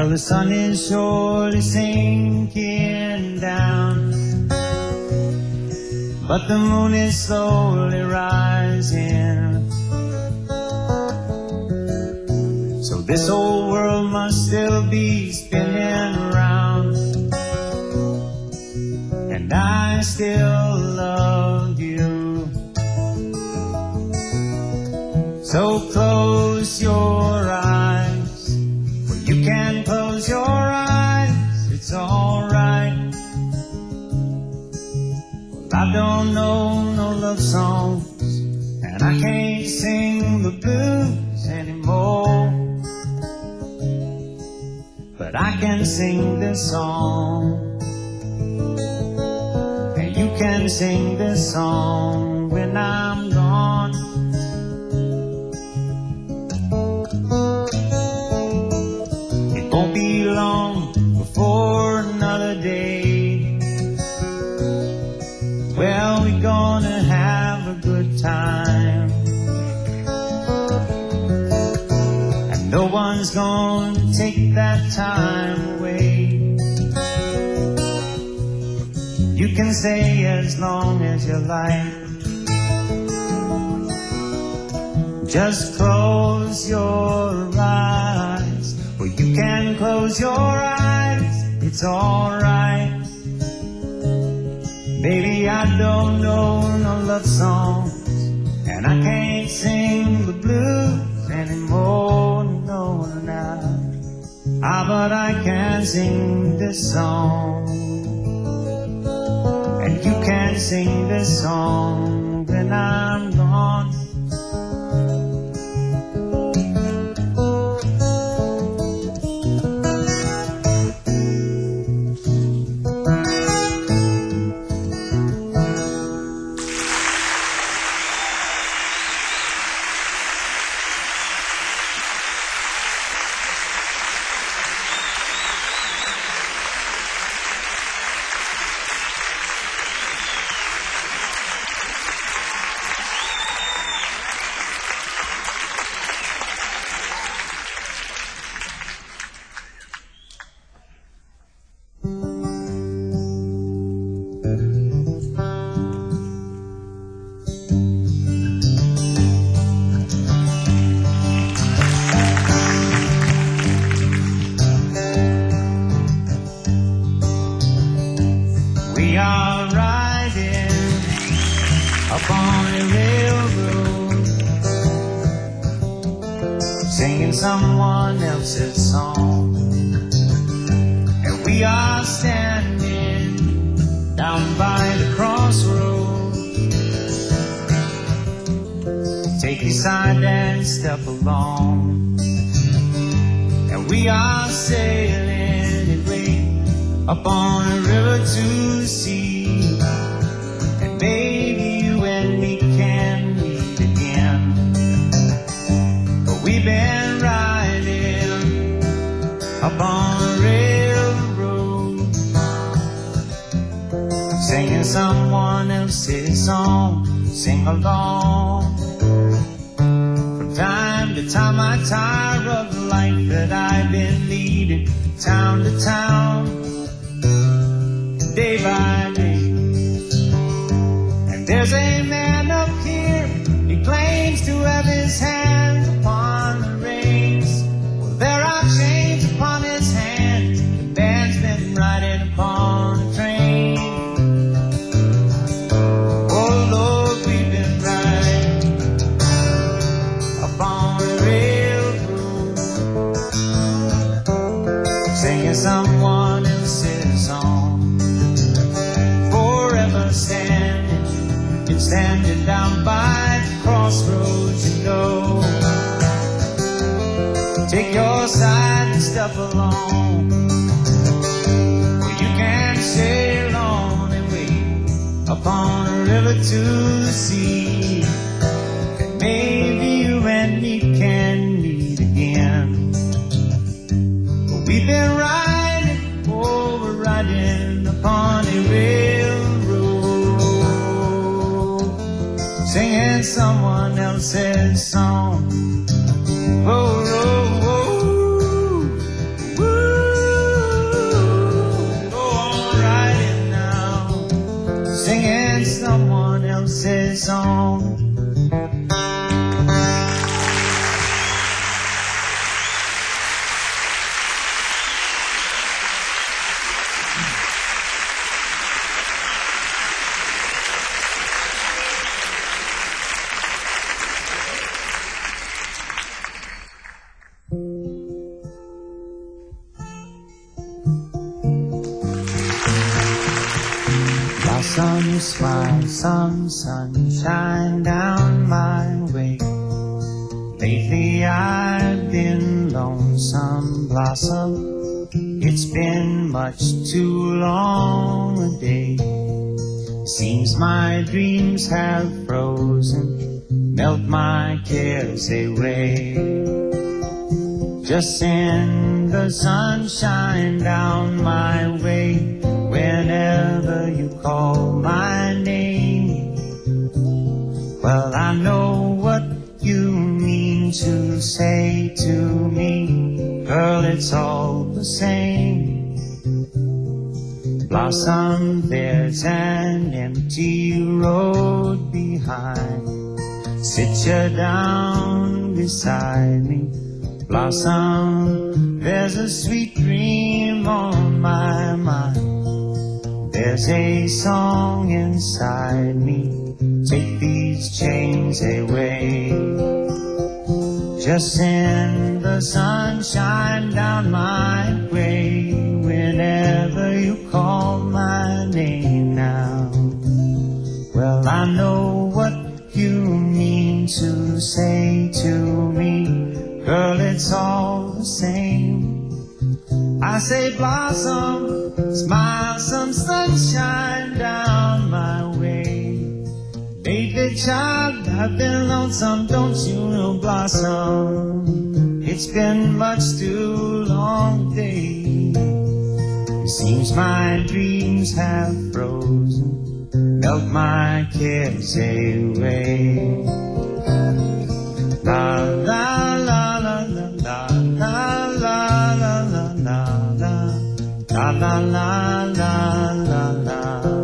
Well, the sun is surely sinking down, but the moon is slowly rising. So this old world must still be spinning around, and I still love you. So close your eyes. Well, you can close your eyes, it's alright. Well, I don't know no love songs, and I can't sing the blues anymore, but I can sing this song, and you can sing this song when I'm gone. It won't be long before another day. Well, we're gonna have a good time, and no one's gonna take that time away. You can stay as long as you like. Just close your eyes. Well, you can close your eyes, it's alright. Baby, I don't know no love songs, and I can't sing the blues anymore, no, now. But I can sing this song, and you can sing this song when I'm gone. We are riding upon a railroad, singing someone else's song, and we are standing down by the crossroad. Take your side and step along, and we are sailing away up on a river to sea, and maybe you and me can meet again. But we've been riding up on a railroad, singing someone else's song. Sing along. From time to time I tire of the life that I've been leading, town to town, day by day. And there's a man up here, he claims to have his hands upon the reins. Well, there are chains upon his hands, the man's been riding upon a train. Oh Lord, we've been riding upon a railroad, singing someone else's song. Standing down by the crossroads, you know. Take your side and step along. Well, you can sail on and wait upon a river to the sea, and maybe you and me can meet again. But we've been riding, oh, we're riding upon a railroad, singing someone else's song. Oh, oh, oh, woo. smile some sunshine down my way. Lately I've been lonesome blossom. It's been much too long a day. Seems my dreams have frozen, melt my cares away. Just send the sunshine down my way whenever you call my name. Well, I know what you mean to say to me, girl, it's all the same. Blossom, there's an empty road behind. Sit you down beside me. Blossom, there's a sweet dream on my mind. There's a song inside me. Take these chains away. Just send the sunshine down my way whenever you call my name now. Well, I know what you mean to say to me, girl, it's all the same. I say, blossom, smile some sunshine down my way. Baby child, I've been lonesome, don't you know, blossom? It's been much too long day. It seems my dreams have frozen, melt my cares away. La la la la la la la la la la la la la la la la.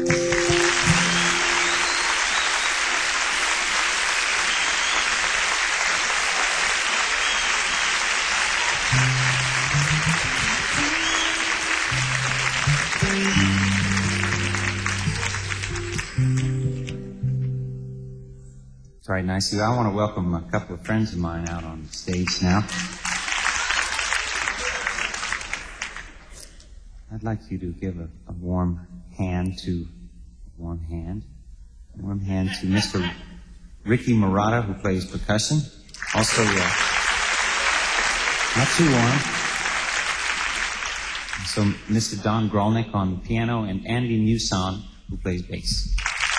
Very nice of you. I want to welcome a couple of friends of mine out on the stage now. I'd like you to give a warm hand to Mr. Ricky Murata, who plays percussion. Also, not too warm. So, Mr. Don Grolnick on the piano, and Andy Muson, who plays bass.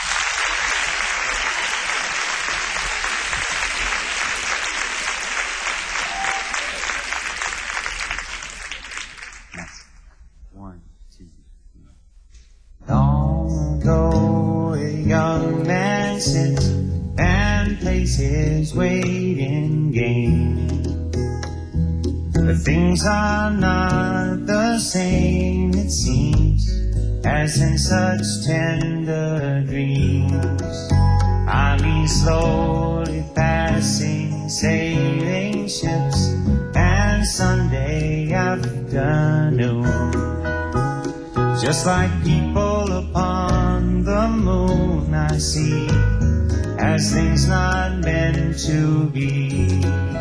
Sits and plays his waiting game. But things are not the same, it seems, as in such tender dreams. I mean, slowly passing sailing ships and Sunday afternoon, just like people upon the moon I see, as things not meant to be.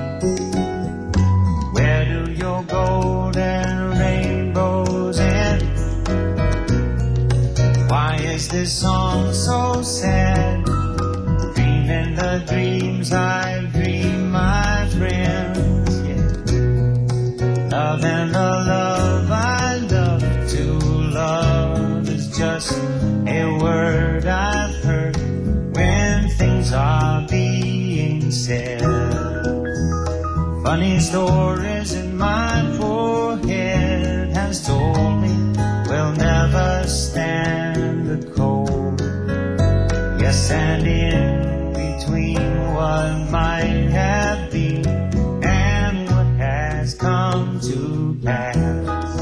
Where do your golden rainbows end? Why is this song so sad? Dreaming the dreams I've dreamed, my friends, yeah. Love and the love I love to love is just a word I've heard when things are being said. Funny stories in my poor head has told me we'll never stand the cold. Yes, and in between what might have been and what has come to pass,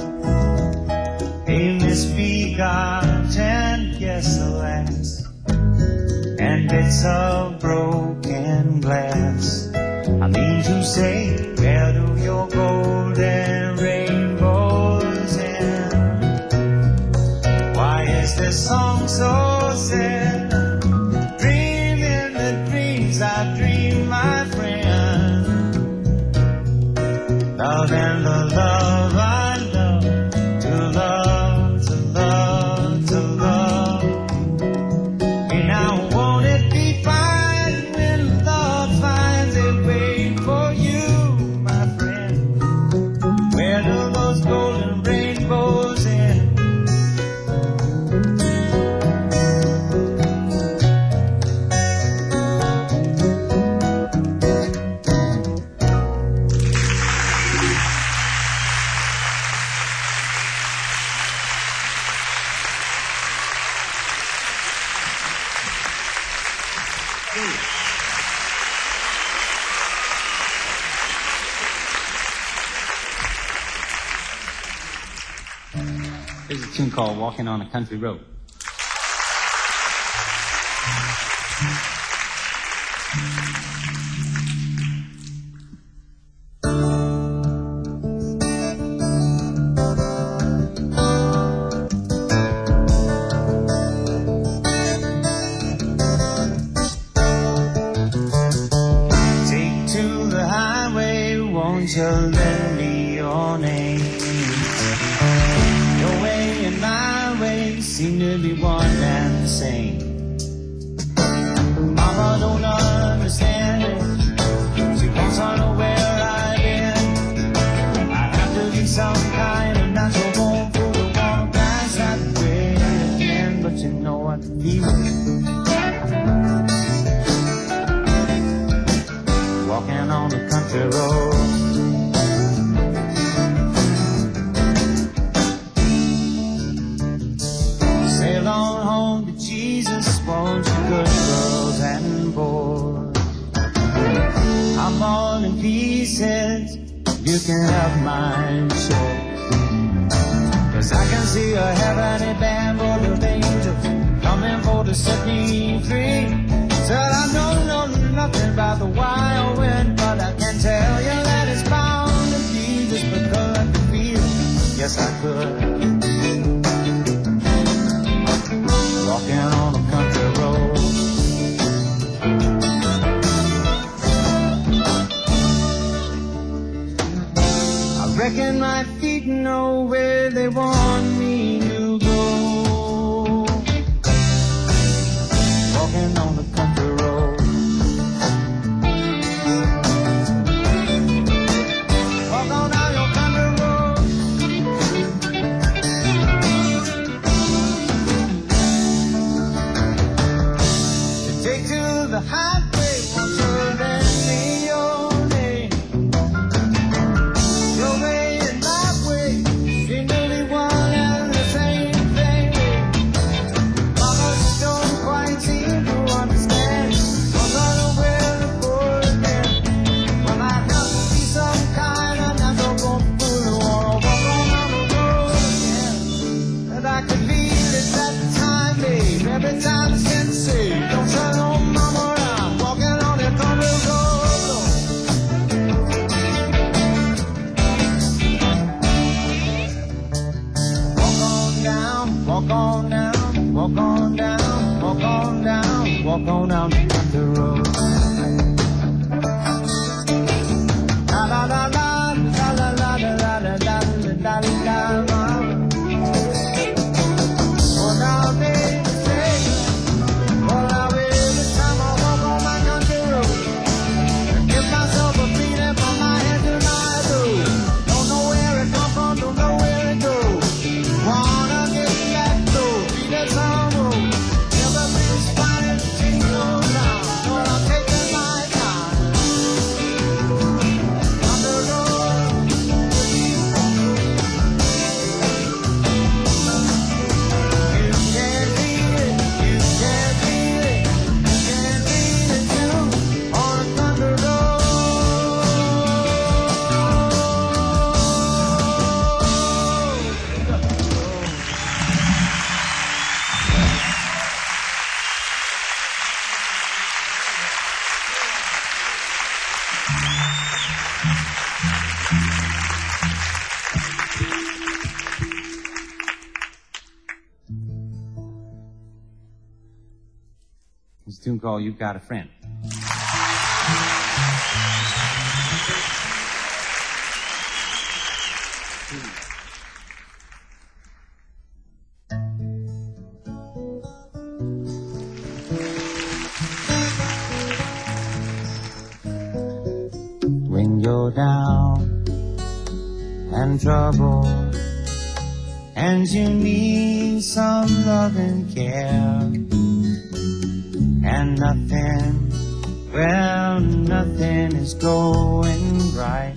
a misbegotten, yes, alas, and bits of broken glass. I mean to say, where do your golden rainbows end? Why is this song so sad? Dreaming the dreams I dream, my friend. Love and the love I love, to love, to love, to love. a tune called Walking on a Country Road. Take to the highway, won't you lend me your name? Your way and my way seem to be one and the same. Mama don't understand it. She wants to know where I've been. I have to be some kind of natural born fool to want to pass that way again. But you know what I feel. Walking on the country road. Sail on home to Jesus, won't you, good girls and boys? I'm all in pieces, you can have my choice. 'Cause I can see a heavenly band full of angels coming for to set me free. Said I don't know nothing about the wild wind, but I can tell you that it's bound to be just because I could feel. Yes, I could. Walking on a country road. I reckon my feet know where they want me to go. Walking on the country road. Walk on down your country road. You take to the highway, won't you lend me your name? Your way and my way seem to be one and the same thing. Mama don't quite seem to understand. I'm not aware of boy again. Well, I have to be some kind of natural born fool who wanna walk on the road again. And I could feel it that time, babe. Every time it's been said, don't tell no mama I'm walking on that country road. Walk on down, walk on down, walk on down, walk on down, walk on down the country road. La la la la la la la la la la la la la. Oh, now they say, well, now every time I walk on my country road, I give myself a beating from my head to my toes. Don't know where it come from, don't know where it goes. Wanna get back though, beat that some road. Everybody's finding the jingle now, but I'm taking my time. On the road. You can't beat it, you can't beat it, you can't beat it too. On a country road. It's a tune called You've Got a Friend. When you're down and trouble and you need some love and care and nothing, well, nothing is going right.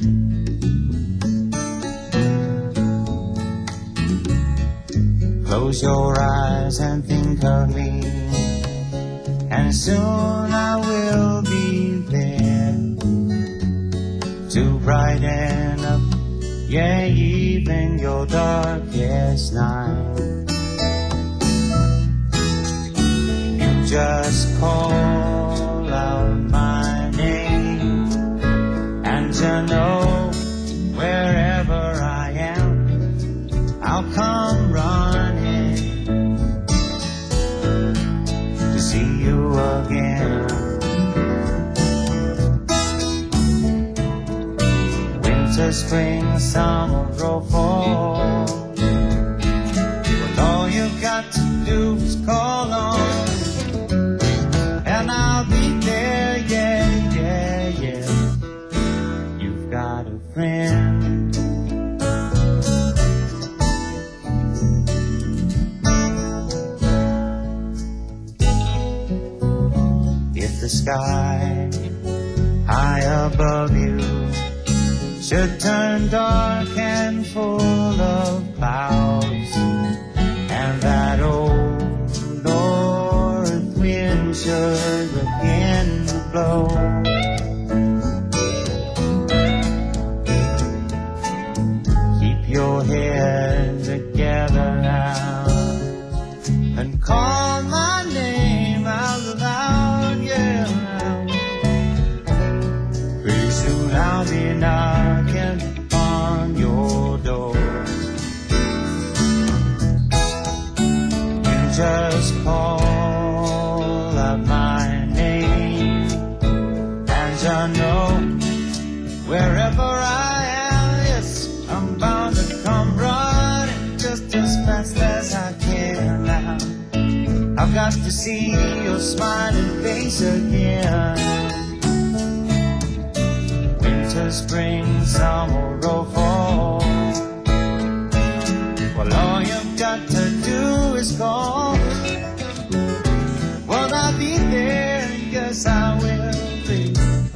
Close your eyes and think of me, and soon I will be there to brighten up Yeah, even your darkest night. You just call out my name, and you know wherever I am, I'll come running to see you again. Winter, spring, summer, or fall, well, all you got to do is call on, and I'll be there, yeah, yeah, yeah. You've got a friend. If the sky high above you should turn dark and full of clouds, and that old north wind should begin to blow, keep your head together now and call my name out loud, yeah. Pretty soon I'll be knocking on your door. You just call out my name, and you know wherever I am, yes, I'm bound to come running just as fast as I can now. I've got to see your smiling face again. Winter, spring, summer, or fall, well, all you've got to do is call. Well, I'll be there, yes, I will be.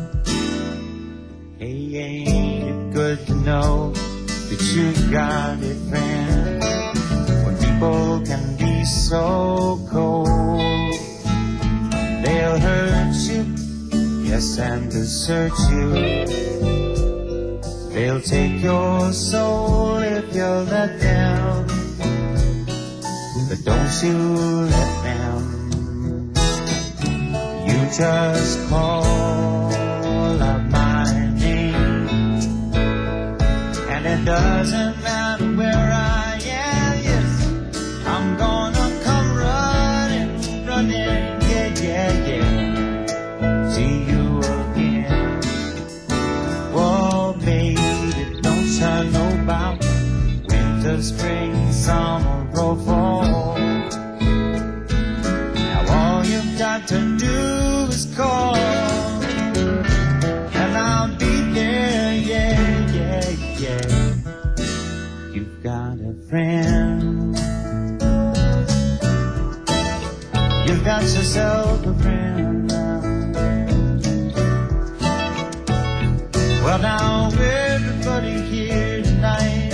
Hey, ain't it good to know that you got a friend? When people can be so cold, they'll hurt you, yes, and desert you. They'll take your soul if you let them, but don't you let them. You just call out my name, and it doesn't matter where I am, yes, I'm gonna come running, running, yeah, yeah, yeah, see you again. Whoa, baby, I know about winter, spring, summer, or fall. Now all you've got to do is call, and I'll be there, yeah, yeah, yeah. You've got a friend. You've got yourself a friend now. Well, now everybody here tonight,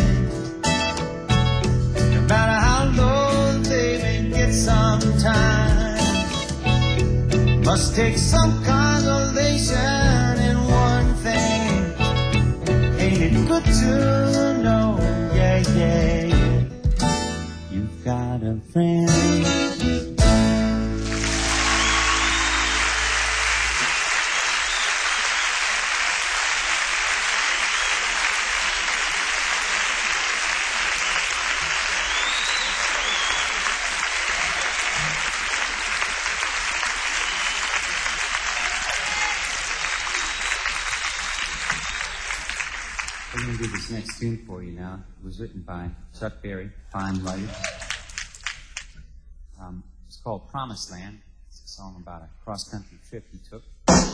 no matter how low they may get sometimes, must take some consolation in one thing. Ain't it good to know, yeah, yeah, yeah, you've got a friend. I'm going to do this next tune for you now. It was written by Chuck Berry, fine writer. It's called Promised Land. It's a song about a cross-country trip he took.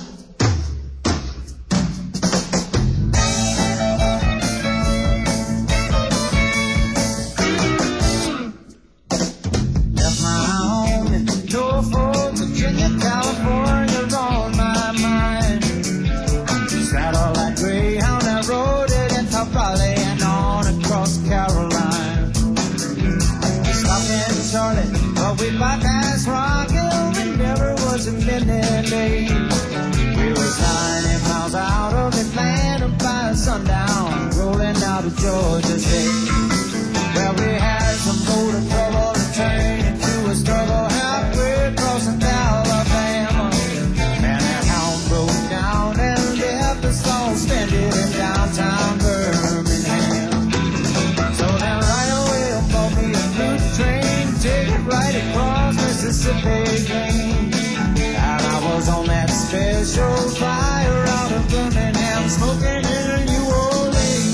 Left my home in Norfolk, Virginia, California on my mind. Sat all that Greyhound, I rode it into Raleigh and on across Caroline. We stopped in Charlotte, but we bypassed Rock Hill and never was a minute late. We was 90 miles out of Atlanta by sundown, rolling out of Georgia State. Well, we had some motor trouble and turned into a struggle halfway across Alabama. Man, that hound broke down and left us all stranded in downtown Birmingham. So then right away I bought me a good train, take it right across Mississippi again. And I was on that special flyer out of Birmingham, smoking in New Orleans.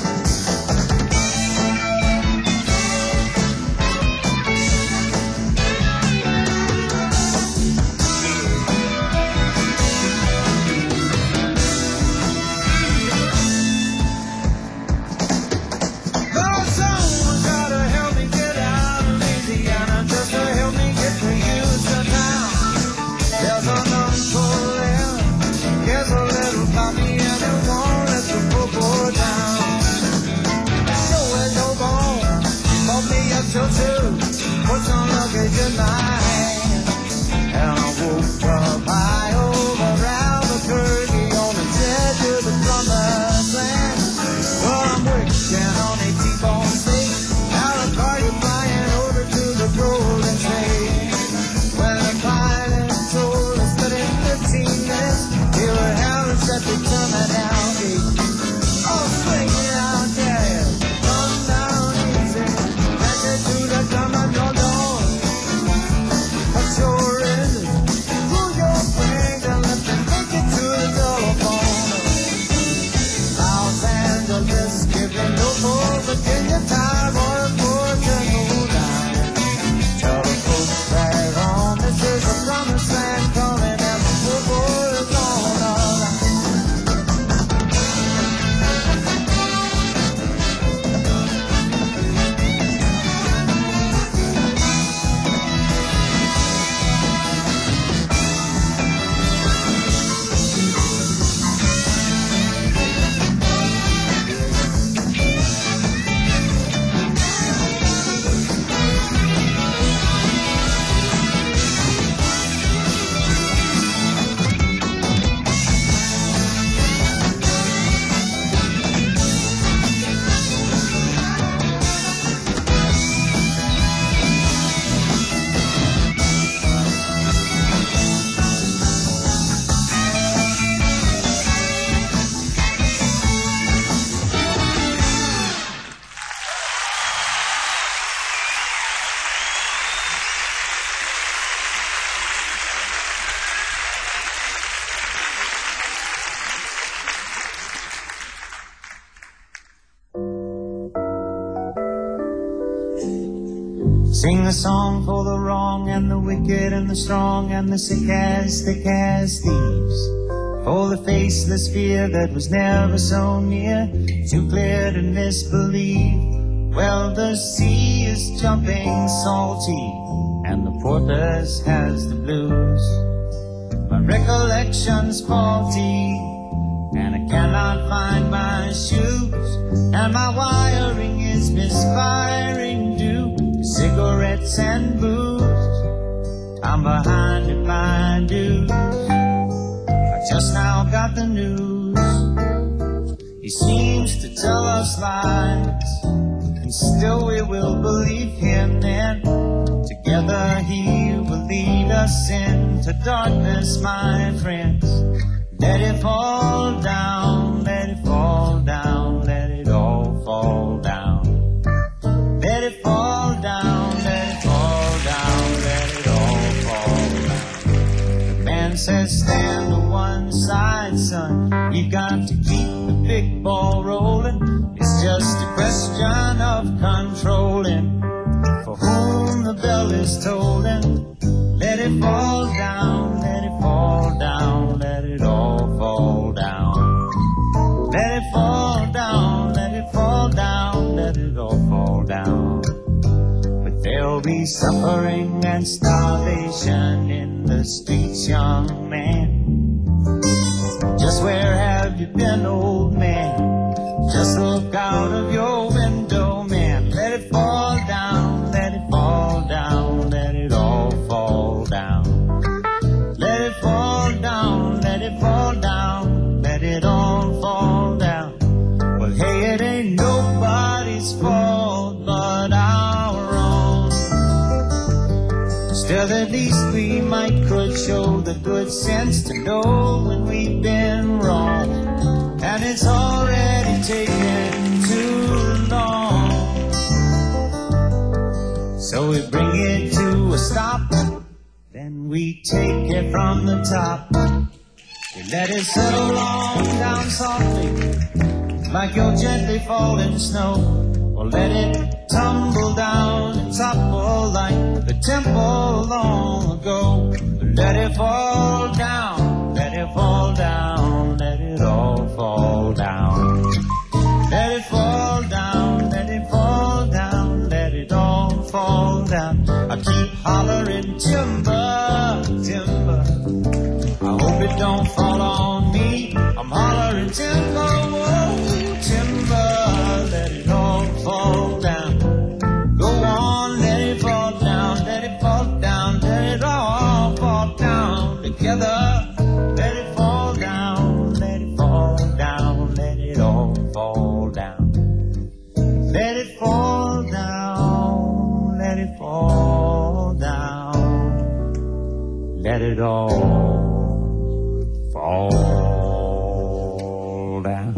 Lord, someone's gotta help me get out of Louisiana, just to help me get to Houston town. There's a non-for here's a little coffee and it won't let the poor down. Show is no bone, bought me a choo-choo, put some luggage in my hand. And I woke up high over Albuquerque on the jet to the promised land. Well, I'm working on a T-bone steak, now the car you're flying over to the Golden State. When the pilot told us that in 15 minutes we were having set the terminal gate. Oh, swing it out there, come down easy, back to the terminal door. But sure is it, pull your wings and let them take it to the telephone. Los Angeles, giving no more Virginia time or a fortune no dime. Tell the folks back home, this is a promised land coming and the poor boy is on the line. Sing a song for the wrong and the wicked and the strong and the sick as thieves. For the faceless fear that was never so near, too clear to misbelieve. Well, the sea is jumping salty and the porpoise has the blues. My recollection's faulty and I cannot find my shoes, and my wiring is misfiring due to cigarettes and booze. I'm behind in my dues. I just now got the news. He seems to tell us lies, and still we will believe him. Then together he will lead us into darkness, my friends. Let it fall down, let it fall down, let it all fall down. Let it fall down, let it fall down, let it all fall down. The man says stand to one side, son, you got to keep the big ball rolling. It's just a question of controlling for whom the bell is tolling. Let it fall down, let it fall down, let it all fall down. Let it fall down, let it fall down, let it all fall down. But there'll be suffering and starvation in the streets, young man. Just where have you been, old man? Just look out of your window, man. Let it fall down, let it fall down, let it all fall down. Let it fall down, let it fall down, let it all fall down. Well, hey, it ain't nobody good sense to know when we've been wrong, and it's already taken too long. So we bring it to a stop, then we take it from the top. We let it settle on down softly, like your gently falling snow. Or let it tumble down and topple like the temple long ago. Let it fall down, let it fall down, let it all fall down. Let it fall down, let it fall down, let it all fall down. I keep hollering timber, timber. I hope it don't fall on me. I'm hollering timber, whoa, timber. Let it all fall down. Go on, let it fall down, let it fall down, let it all fall down together. Let it fall down, let it fall down, let it all fall down. Let it fall down, let it fall down, let it all fall down.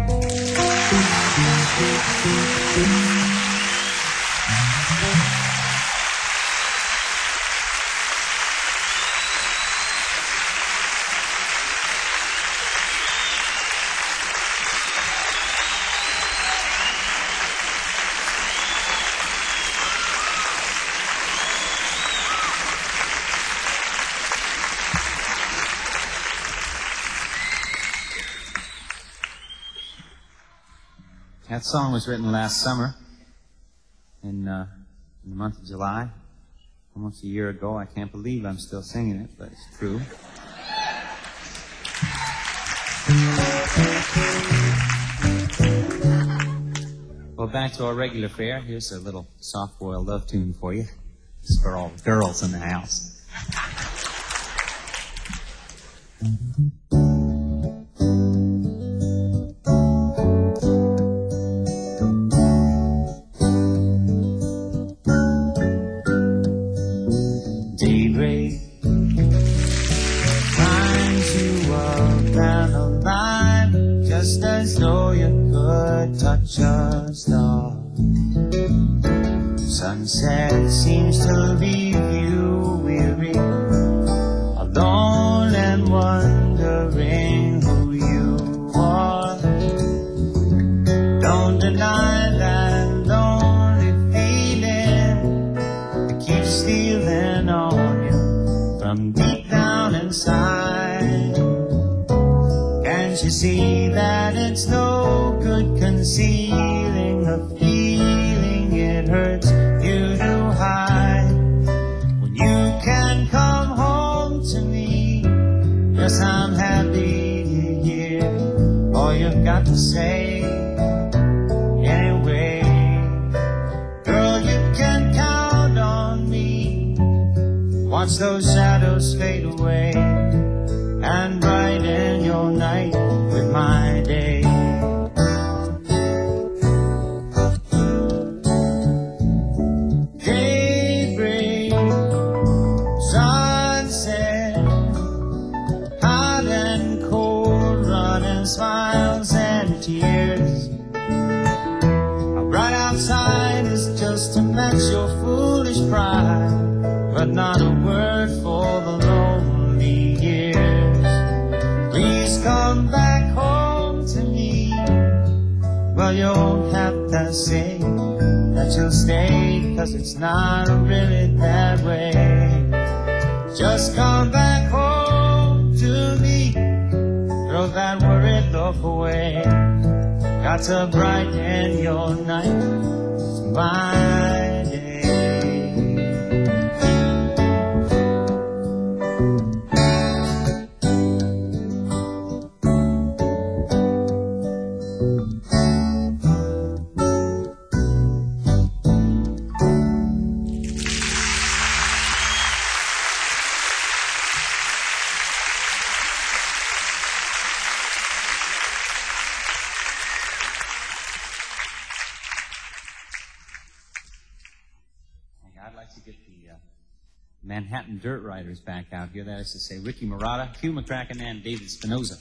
That song was written last summer in the month of July, almost a year ago. I can't believe I'm still singing it, but it's true. Well, back to our regular fare. Here's a little soft-boiled love tune for you. It's for all the girls in the house. Daybreak finds you up and alive, just as though you could touch a star. Sunset seems to leave you weary, alone and wondering who you are. Don't deny that lonely feeling that keeps stealing on you from deep down inside. Can't you see that it's no good concealing the feeling it hurts you to hide? When you can come home to me, yes, I'm happy to hear all you've got to say. Anyway, girl, you can count on me. Watch those shadows fade away and brighten your night with my day. Daybreak, sunset, hot and cold, running smiles and tears. Right outside is just to match your foolish pride, but not a word for the lonely years. Please come back home to me. Well, you won't have to say that you'll stay, 'cause it's not really that way. Just come back home to me. Throw that worried look away. Got to brighten your night with my day. Manhattan Dirt Riders back out here. That is to say, Ricky Murata, Hugh McCracken, and David Spinoza.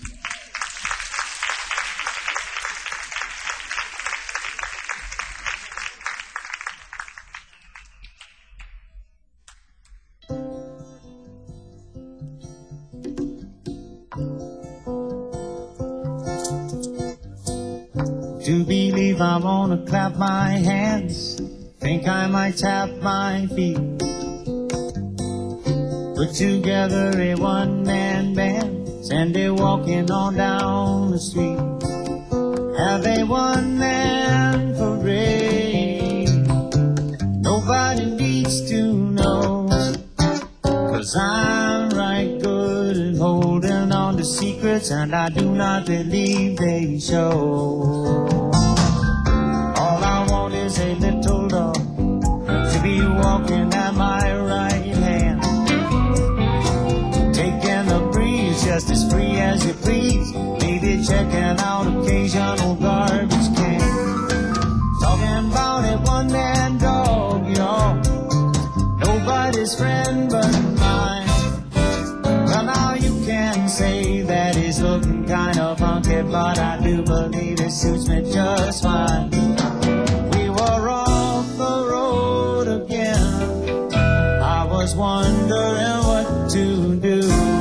To believe I wanna clap my hands, think I might tap my feet. Put together a one-man band, send it walking on down the street. Have a one-man parade, nobody needs to know, 'cause I'm right good at holding on to secrets, and I do not believe they show. All I want is a little dog to be walking at my right hand, taking the breeze just as free as you please, maybe checking out occasional garbage cans. Talking about a one-man dog, y'all, nobody's friend but mine. Well, now you can say that he's looking kind of funky, but I do believe it suits me just fine. We were off the road again, I was wondering what to do.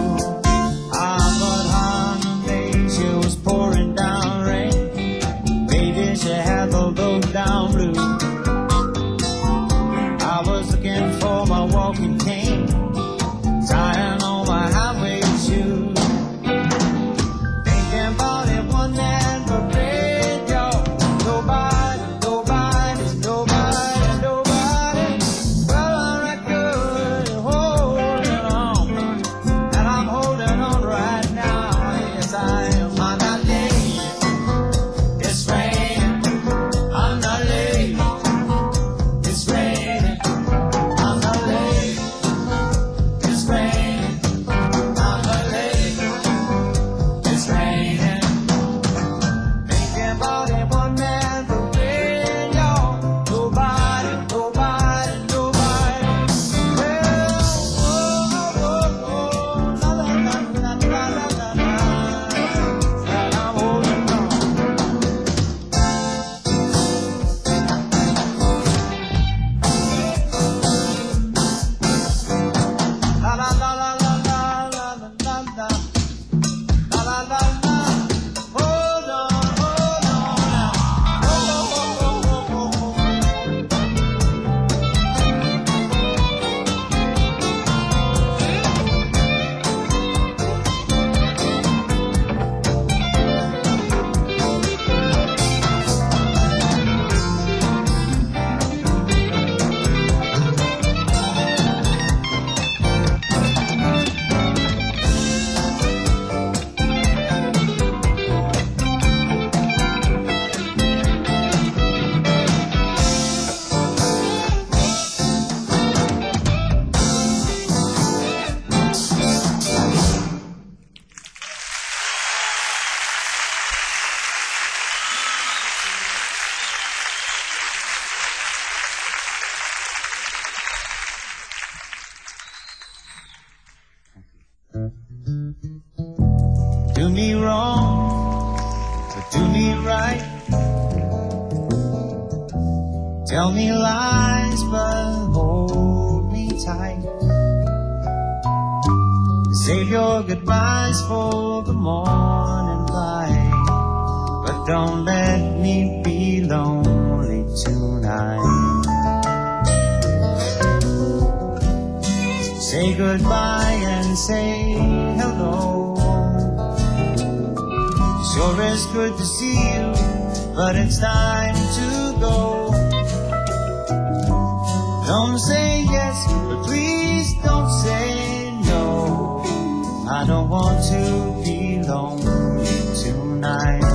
But honey, she was pouring down rain, baby, she had the low-down blues. I was looking for my walking cane, tying on my highway shoes, thinking about it one-man parade, y'all. Nobody, nobody, nobody, nobody. Well, I'm right good at holding on, and I'm holding on right now. Yes, I am. I'm not late, it's raining. I'm not late, it's raining. I'm not late, it's raining. I'm not late, it's raining. Thinking about it one-man parade, y'all. Nobody, nobody, nobody. Well, oh, oh, oh, la la la la la la la la. And I'm holding on. La la la la la la la la la la. La la la la. Hold on now. Oh, oh, oh, oh, oh, oh. Do me wrong, but do me right. Tell me lies, but hold me tight. Save your goodbyes for the morning light, but don't let me be lonely tonight. Say goodbye and say hello. Sure is good to see you, but it's time to go. Don't say yes, but please don't say no. I don't want to be lonely tonight.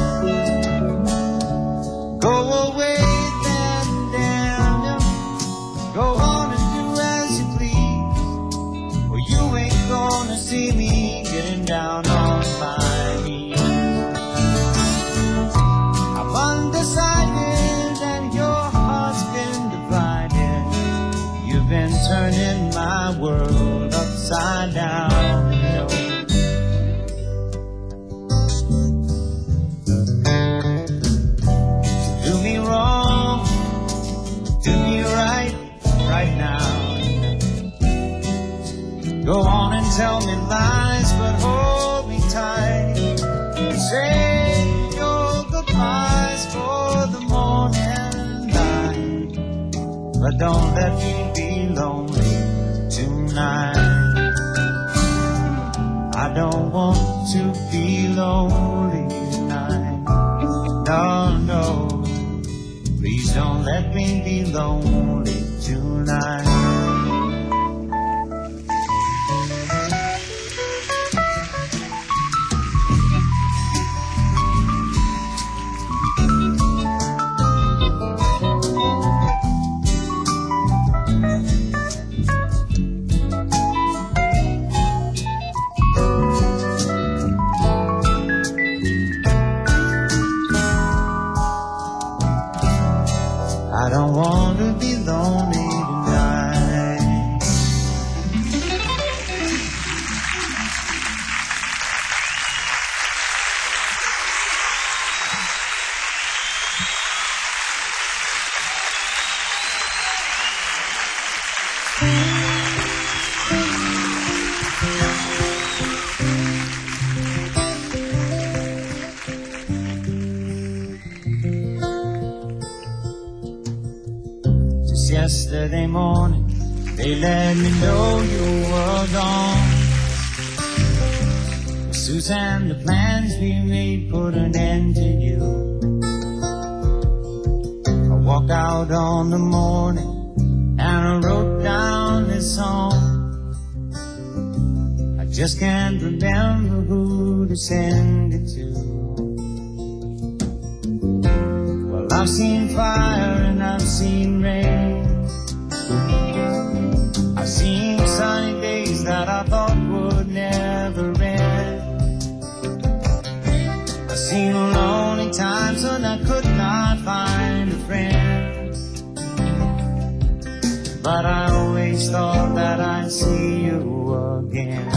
Go away then, damn you. Go on and do as you please, or you ain't gonna see me getting down on my knees. I'm undecided and your heart's been divided. You've been turning my world Do me wrong, do me right, right now. Go on and tell me lies, but hold me tight. Say your goodbyes for the morning light, but don't let me be lonely tonight. I don't want to be lonely tonight. No, no, please don't let me be lonely tonight. I don't want to be lonely tonight. Yesterday morning, they let me know you were gone. Susan, the plans we made put an end to you. I walked out on the morning and I wrote down this song. I just can't remember who to send it to. Well, I've seen fire and I've seen rain. I've seen sunny days that I thought would never end. I've seen lonely times when I could not find a friend. But I always thought that I'd see you again.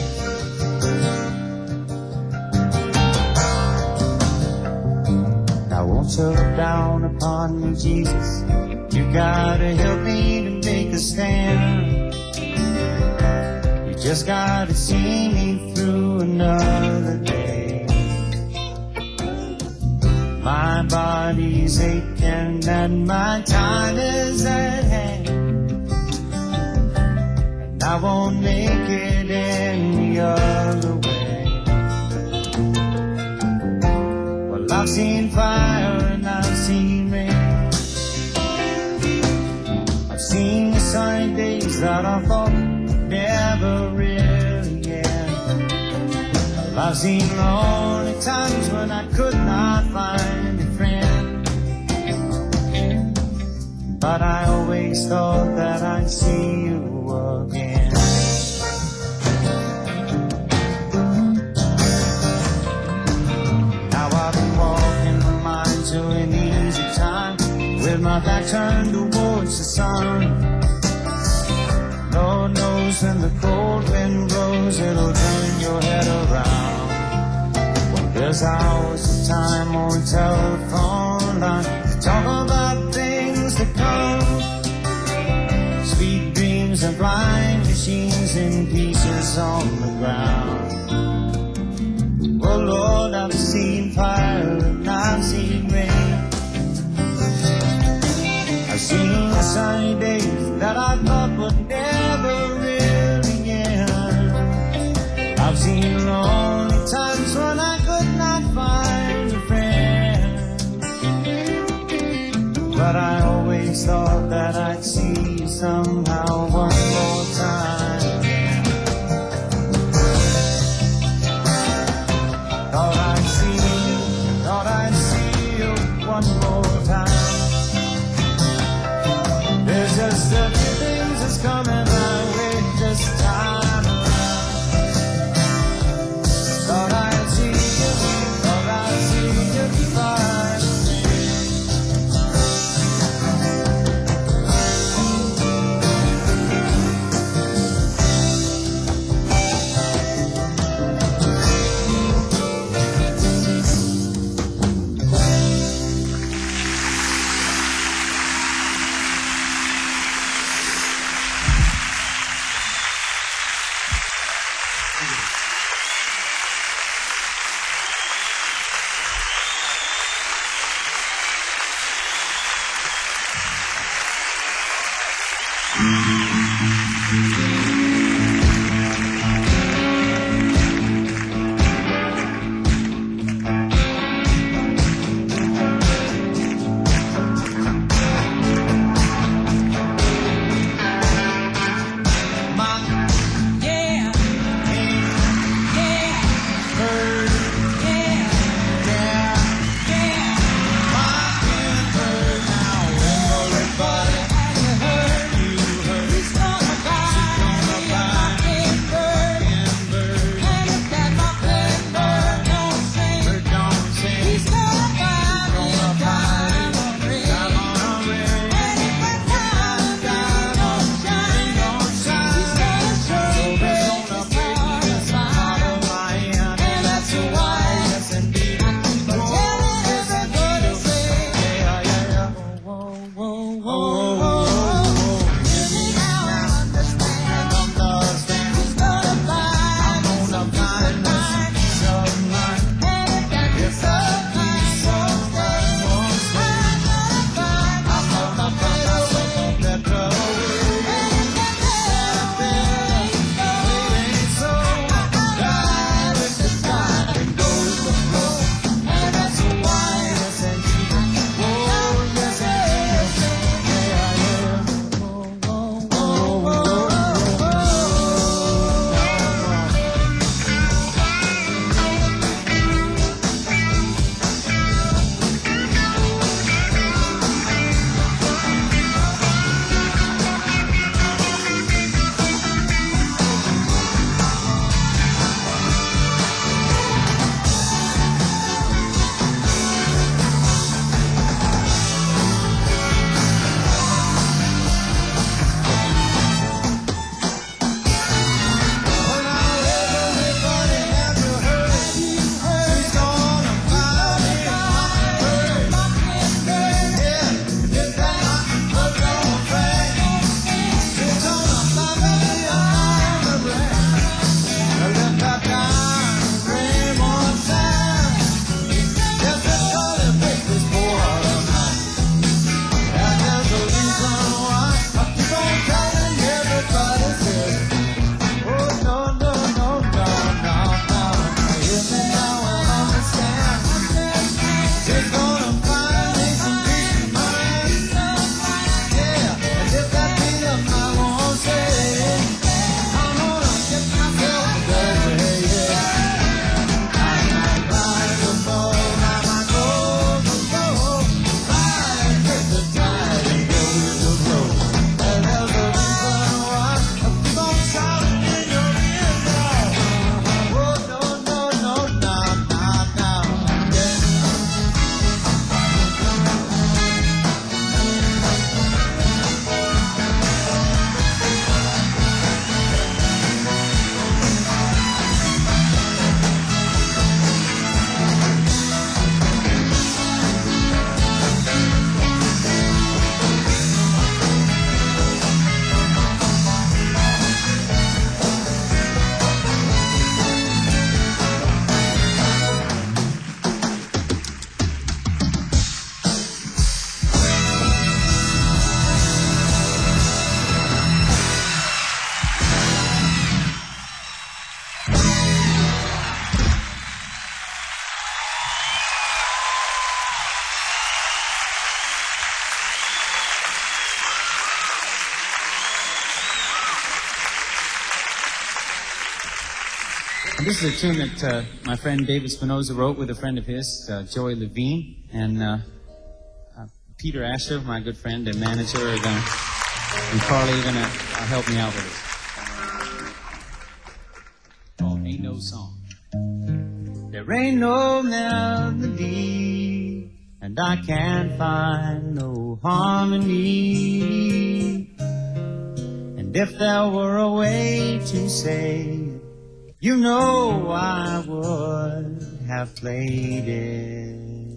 Now won't you look down upon me, Jesus? You gotta help me to make a stand. You just gotta see me through another day. My body's aching and my time is at hand, and I won't make it any other way. Well, I've seen fire and I've seen rain. Seen the sunny days that I thought never really end. I've seen lonely times when I could not find a friend. But I always thought that I'd see you again. Now I've been walking the mine to an easy time, with my back turned towards the sun. Lord knows when the cold wind blows, it'll turn your head around. Well, there's hours of time on the telephone line to talk about things to come. Sweet dreams and blind machines in pieces on the ground. Well, Lord, I've seen fire and I've seen rain. I've seen the sunny days that I thought would never really end. I've seen lonely times when I could not find a friend. But I always thought that I'd see you somehow one more time again. Thought I'd see you one more time. There's just a few things that's coming my way this time around. Thought I'd see you fine. This is a tune that my friend David Spinoza wrote with a friend of his, Joey Levine, and Peter Asher, my good friend and manager, and Carly are gonna help me out with it. Oh, ain't no song. There ain't no melody, and I can't find no harmony. And if there were a way to say it, you know I would have played it.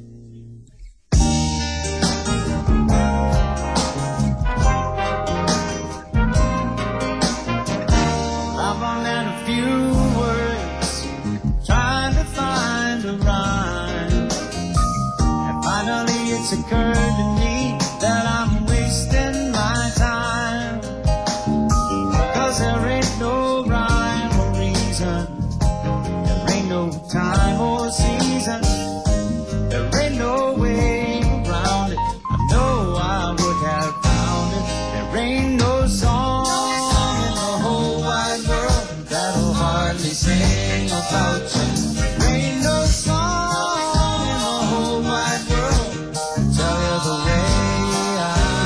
I've only a few words, trying to find a rhyme. And finally it's occurred to me that I'm wasting my time. Because there ain't no rhyme or reason, there ain't no time or season, there ain't no way around it. I know I would have found it. There ain't no song in the whole wide world that'll hardly sing about you. There ain't no song in the whole wide world to tell you the way I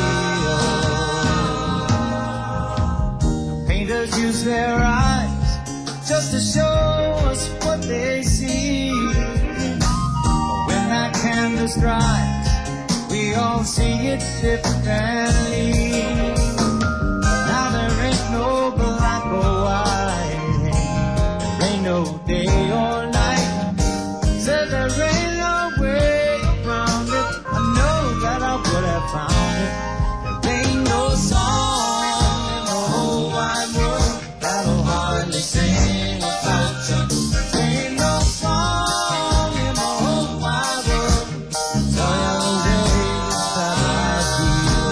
feel. Painters use their eyes just to show us what they see. But when that canvas dries, we all see it differently. Now there ain't no black or white, there ain't no day or night. Said there ain't no way around it. I know that I would have found it. There ain't no song in the whole wide world that'll hardly sing about you. There ain't no song in the whole wide world to tell you the way that I feel.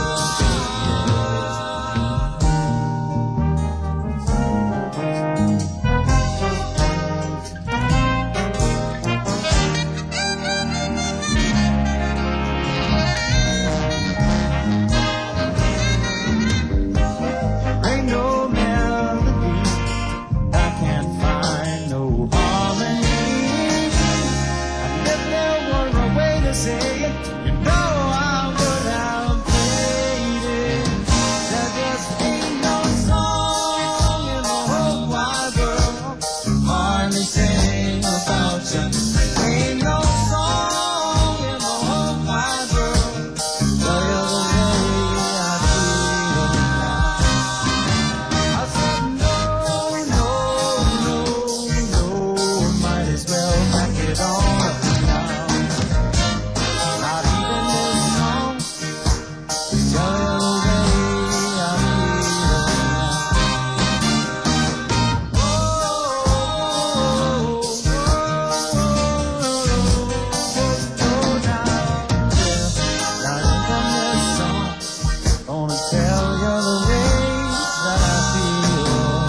There ain't no melody, I can't find no harmony. And if there were a way to say it, you know I would have played it. There just ain't no song in the whole wide world hardly sing about you. There ain't no song in the whole wide world tell you the way I feel now. I said no, no, no, no, might as well back it on up now. Not even this song to tell you the way I feel now. Oh, now, yeah. Not even this song gonna tell you the way that I feel.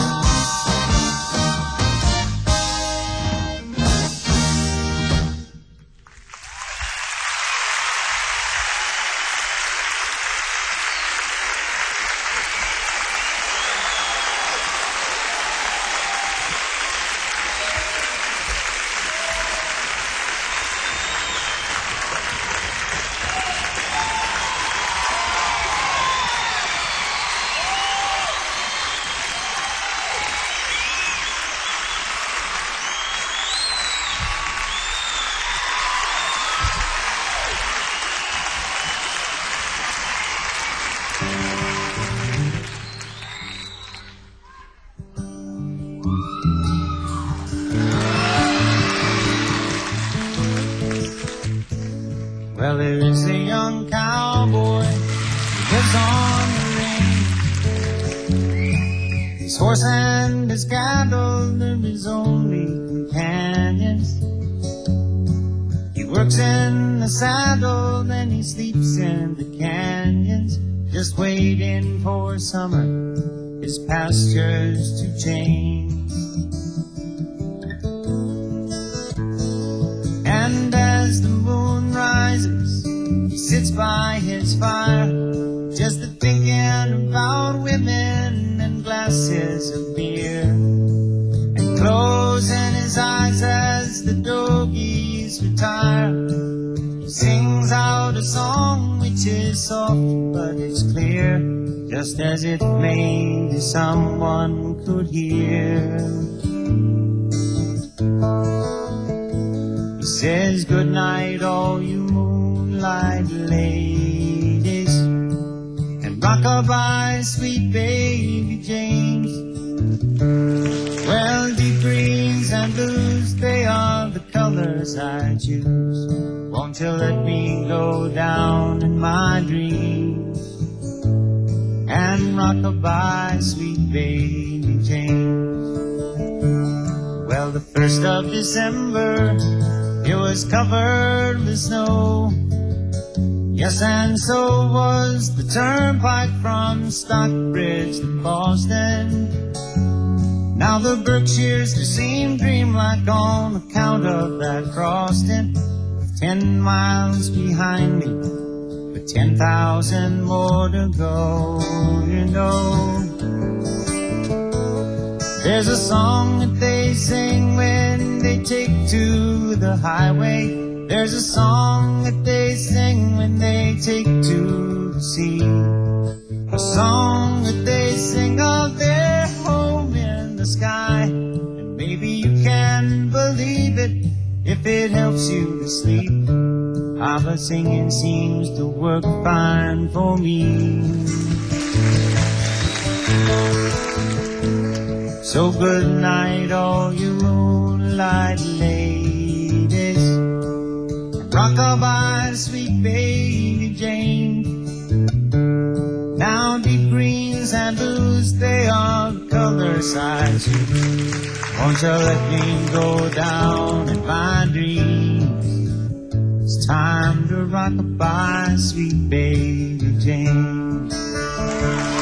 Well, there is a young cowboy who lives on the range. His horse and his cattle are his only companions. He works in the saddle, then he sleeps in the canyons, just waiting for summer, his pastures to change. And as the moon rises, he sits by his fire, just a thinking about women and glasses of beer, and closing his sighs as the doggies retire. He sings out a song which is soft, but it's clear, just as if maybe someone could hear. He says, good night, all you moonlight ladies, and rock-a-bye, sweet baby James. Well, deep greens and blues, they are the colors I choose. Won't you let me go down in my dreams and rock-a-bye, sweet baby James? Well, the 1st of December, it was covered with snow. Yes, and so was the turnpike from Stockbridge to Boston. Now the Berkshires do seem dreamlike on account of that frosting. 10 miles behind me, but 10,000 more to go, you know. There's a song that they sing when they take to the highway. There's a song that they sing when they take to the sea. A song that they sing of their home in the sky. And maybe you can believe it if it helps you to sleep. But singing seems to work fine for me. So good night, all you moonlight ladies, and rock-a-bye, sweet baby Jane. Now deep greens and blues, they are the colors I choose. Won't you let me go down in my dreams? It's time to rock-a-bye, sweet baby Jane.